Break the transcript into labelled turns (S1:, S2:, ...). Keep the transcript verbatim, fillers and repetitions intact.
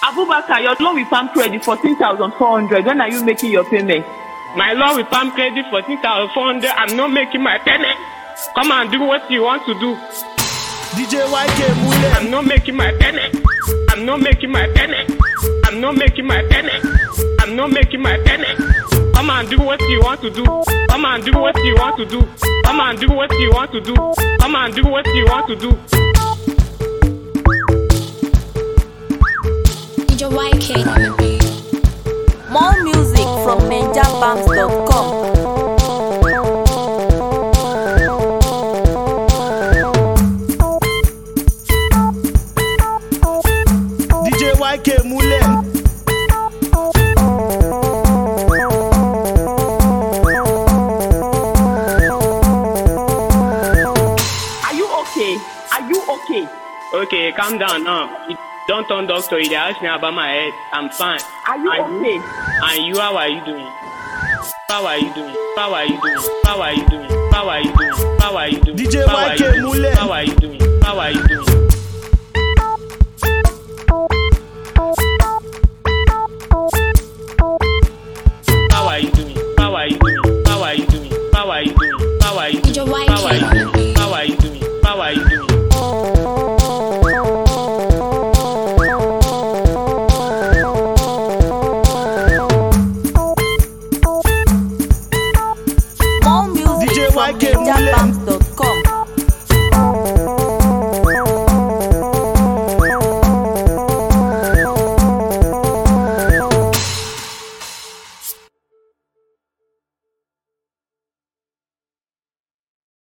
S1: Abubakar, your loan with Palm Credit fourteen thousand four hundred. When are you making your payment?
S2: My loan with Palm Credit fourteen thousand four hundred. I'm not making my payment. Come and do what you want to do.
S3: D J Y K Mule.
S2: I'm not making my payment. I'm not making my payment. I'm not making my payment. I'm not making my payment. Come and do what you want to do. Come and do what you want to do. Come and do what you want to do. Come and do what you want to do.
S4: D J Y K.
S5: More music from Ninja Bams dot com.
S3: D J Y K Mule.
S1: Are you okay? Are you okay?
S2: Okay, calm down now. Don't turn doctor. They ask me about my head. I'm fine.
S1: Are you
S2: and
S1: okay?
S2: You, and you, how are you doing? How are you doing? How are you doing? How are you doing? How are you doing? How are you doing?
S3: D J Y K Mule.
S2: How are you doing? How are you doing? How are you doing? How are you doing? How are you doing? How are you doing? How are you doing?
S4: D J Y K.
S2: How are you doing? How are you doing? How are you doing?